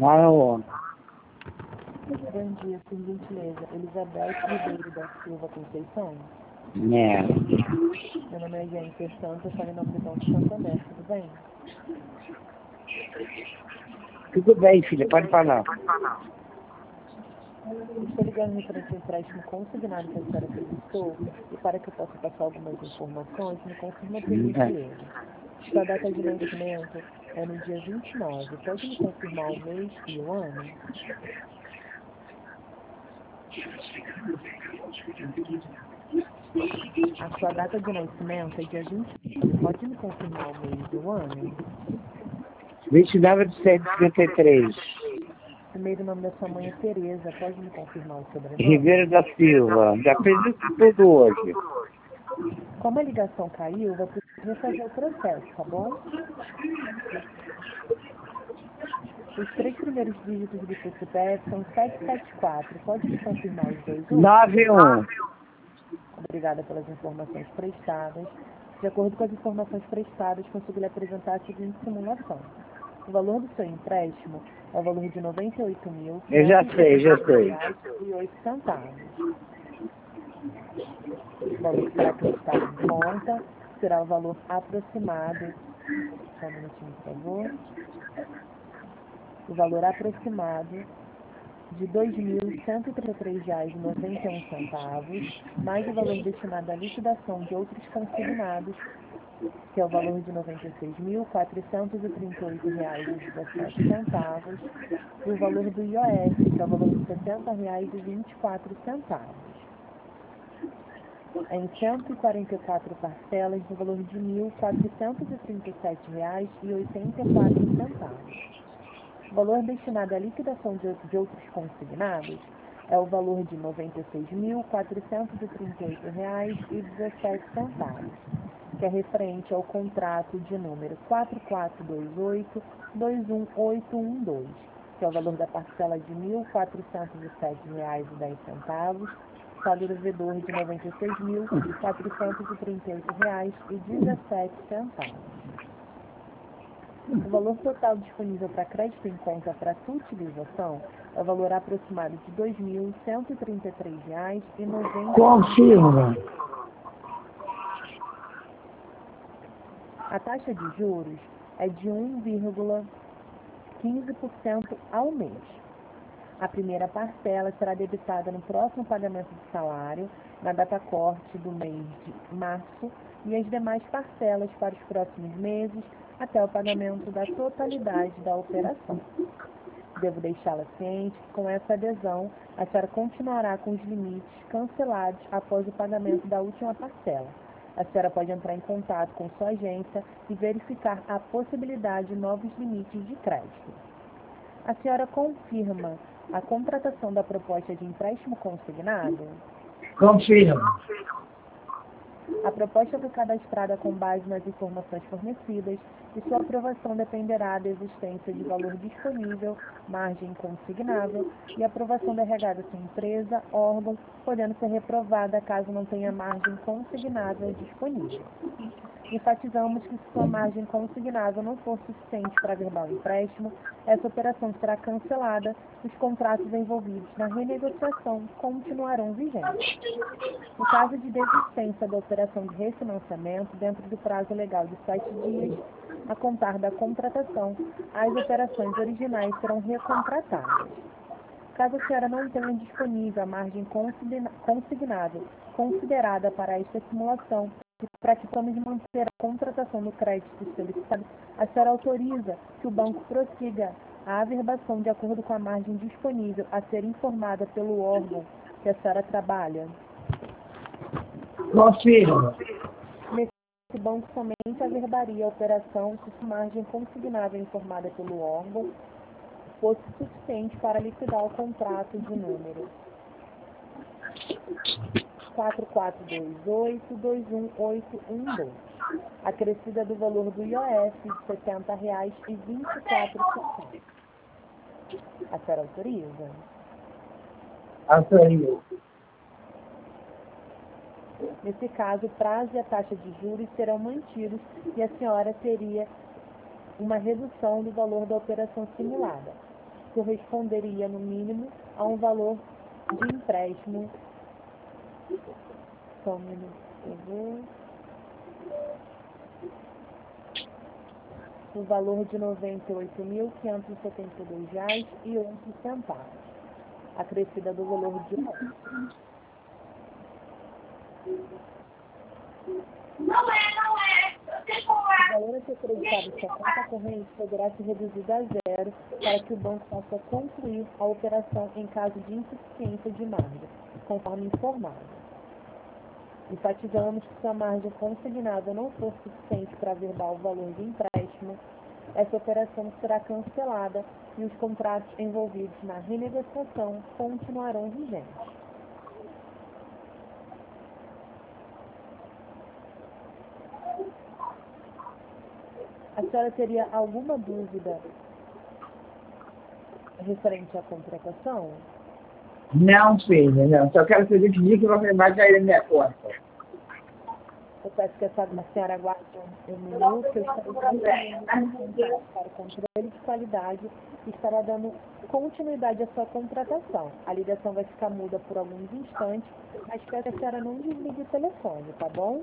Maravilha. Bom dia, por gentileza. Elizabeth Ribeiro da Silva Conceição. É. Meu nome é Jennifer Santos, eu falo em nome do Banco Santander, tudo bem? Tudo bem, filha, pode falar. Estou ligando referente ao empréstimo consignado que a senhora solicitou e para que eu possa passar algumas informações, me confirma por gentileza. Sua data de nascimento é no dia 29. Pode me confirmar o mês e o ano? A sua data de nascimento é dia 29. Pode me confirmar o mês e o ano? 29 de 753. Primeiro nome da sua mãe é Tereza. Pode me confirmar o sobrenome? Ribeiro da Silva. Já fez isso tudo hoje. Como a ligação caiu, vai precisar fazer o processo, tá bom? Os 3 primeiros dígitos do seu CPF são 774. Pode me confirmar os dois últimos? 91. Obrigada pelas informações prestadas. De acordo com as informações prestadas, consigo lhe apresentar a seguinte simulação. O valor do seu empréstimo é o valor de R$ 98.000. Eu já sei. E 8 centavos. O valor que será acreditado em conta será o valor aproximado. Só um minutinho, por favor. O valor aproximado de R$ 2.133,91, mais o valor destinado à liquidação de outros consignados, que é o valor de R$ 96.438,17, e o valor do IOF, que é o valor de R$ 70,24. Em 144 parcelas, no valor de R$ 1.437,84. O valor destinado à liquidação de outros consignados é o valor de R$ 96.438,17, que é referente ao contrato de número 4428-21812, que é o valor da parcela de R$ 1.407,10, saldo devedor de R$ 96.438,17. O valor total disponível para crédito em conta para sua utilização é o valor aproximado de R$ 2.133,90. Confirma. A taxa de juros é de 1,15% ao mês. A primeira parcela será debitada no próximo pagamento do salário, na data corte do mês de março, e as demais parcelas para os próximos meses, até o pagamento da totalidade da operação. Devo deixá-la ciente que, com essa adesão, a senhora continuará com os limites cancelados após o pagamento da última parcela. A senhora pode entrar em contato com sua agência e verificar a possibilidade de novos limites de crédito. A senhora confirma a contratação da proposta de empréstimo consignado? Confirma. A proposta foi cadastrada com base nas informações fornecidas e sua aprovação dependerá da existência de valor disponível, margem consignável e aprovação da RH da sua empresa, órgão, podendo ser reprovada caso não tenha margem consignável disponível. Enfatizamos que se sua margem consignável não for suficiente para averbar o empréstimo, essa operação será cancelada e os contratos envolvidos na renegociação continuarão vigentes. No caso de desistência da operação de refinanciamento, dentro do prazo legal de 7 dias, a contar da contratação, as operações originais serão recontratadas. Caso a senhora não tenha disponível a margem consignável considerada para esta simulação, e para que possamos manter a contratação do crédito solicitado, a senhora autoriza que o banco prossiga a averbação de acordo com a margem disponível a ser informada pelo órgão que a senhora trabalha? Confirma. Nesse banco somente averbaria a operação se sua margem consignável informada pelo órgão fosse suficiente para liquidar o contrato de número 4428-21812, acrescida do valor do IOF de R$ 70,24. A senhora autoriza? Autoriza. Nesse caso, o prazo e a taxa de juros serão mantidos e a senhora teria uma redução do valor da operação simulada. corresponderia, no mínimo, a um valor de empréstimo. Só um minuto, por favor. O valor de R$ 98.572,11, acrescida do valor de ontem. Não é. O valor a ser acreditado em sua conta corrente poderá ser reduzido a zero para que o banco possa concluir a operação em caso de insuficiência de margem, conforme informado. Enfatizamos que se a margem consignada não for suficiente para averbar o valor de empréstimo, essa operação será cancelada e os contratos envolvidos na renegociação continuarão vigentes. A senhora teria alguma dúvida referente à contratação? Não, filha, não. Só quero que você pedir que você vai cair na minha conta. Eu peço que a senhora aguarde um minuto, que eu estarei para o controle de qualidade e estará dando continuidade à sua contratação. A ligação vai ficar muda por alguns instantes, mas peço que a senhora não desligue o telefone, tá bom?